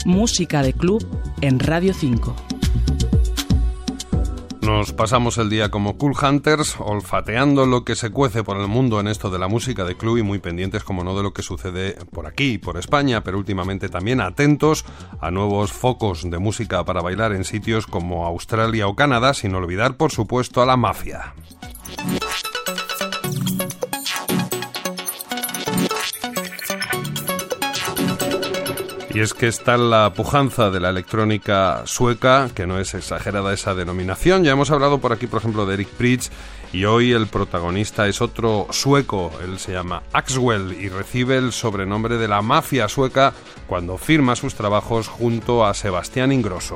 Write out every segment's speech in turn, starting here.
Música de club en Radio 5. Nos pasamos el día como Cool Hunters, olfateando lo que se cuece por el mundo en esto de la música de club y muy pendientes, como no, de lo que sucede por aquí, por España, pero últimamente también atentos a nuevos focos de música para bailar en sitios como Australia o Canadá, sin olvidar, por supuesto, a la mafia. Y es que está la pujanza de la electrónica sueca, que no es exagerada esa denominación. Ya hemos hablado por aquí, por ejemplo, de Eric Prydz, y hoy el protagonista es otro sueco. Él se llama Axwell y recibe el sobrenombre de la mafia sueca cuando firma sus trabajos junto a Sebastián Ingrosso.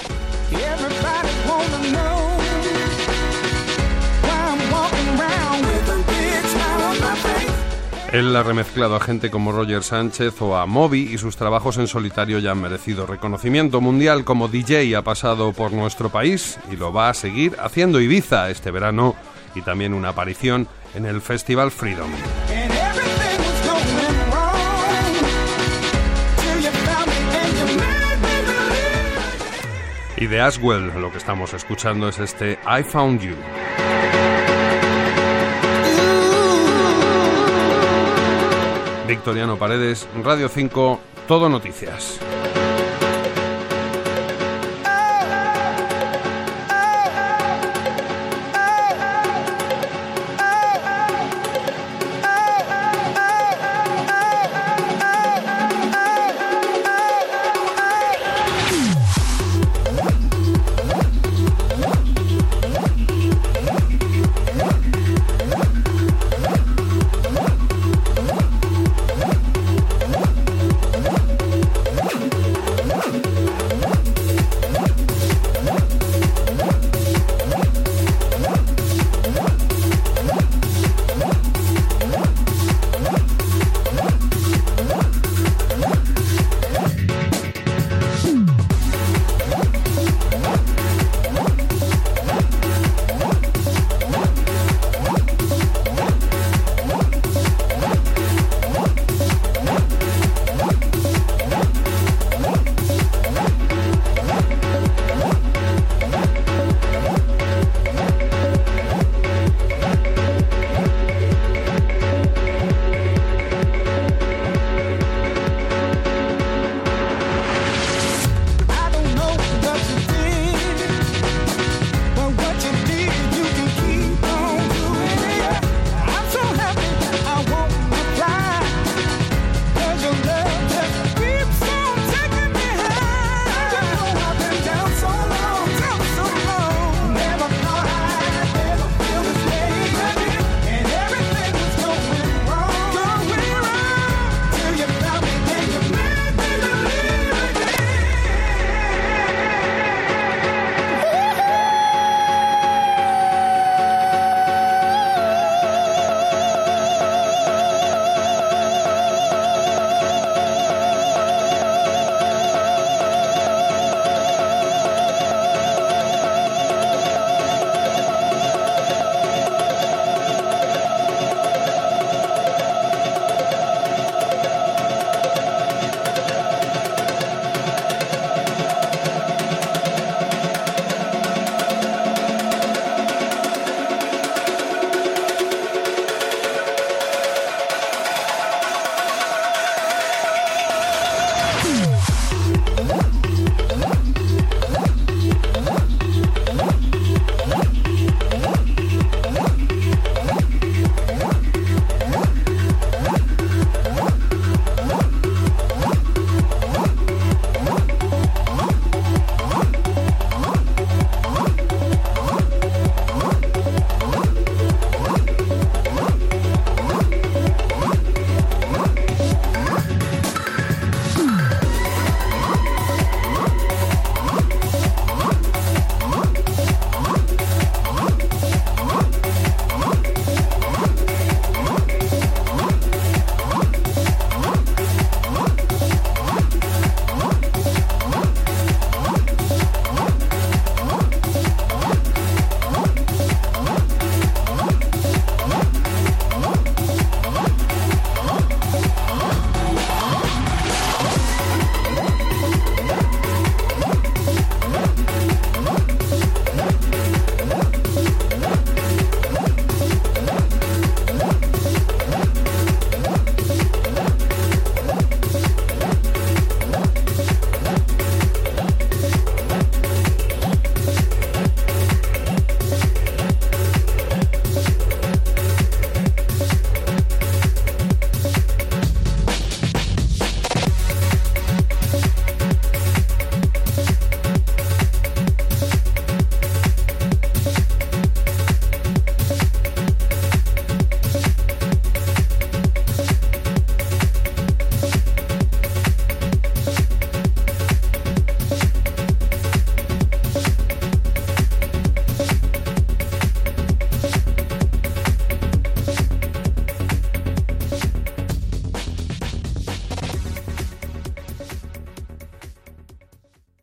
Él ha remezclado a gente como Roger Sánchez o a Moby, y sus trabajos en solitario ya han merecido reconocimiento mundial. Como DJ ha pasado por nuestro país y lo va a seguir haciendo Ibiza este verano, y también una aparición en el Festival Freedom. Y de Axwell lo que estamos escuchando es este I Found You. Victoriano Paredes, Radio 5, Todo Noticias.